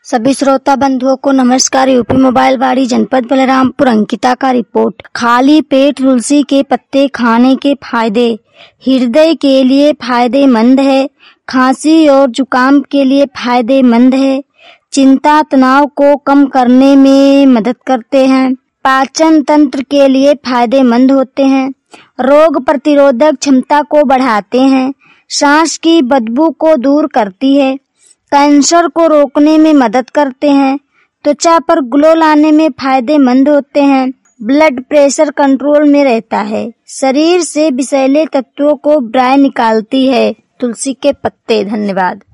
सभी श्रोता बंधुओं को नमस्कार। यूपी मोबाइल वाड़ी जनपद बलरामपुर अंकिता का रिपोर्ट। खाली पेट तुलसी के पत्ते खाने के फायदे। हृदय के लिए फायदेमंद है, खांसी और जुकाम के लिए फायदेमंद है, चिंता तनाव को कम करने में मदद करते हैं, पाचन तंत्र के लिए फायदेमंद होते हैं, रोग प्रतिरोधक क्षमता को बढ़ाते हैं, सांस की बदबू को दूर करती है, कैंसर को रोकने में मदद करते हैं, त्वचा पर ग्लो लाने में फायदेमंद होते हैं, ब्लड प्रेशर कंट्रोल में रहता है, शरीर से विषैले तत्वों को बाहर निकालती है तुलसी के पत्ते। धन्यवाद।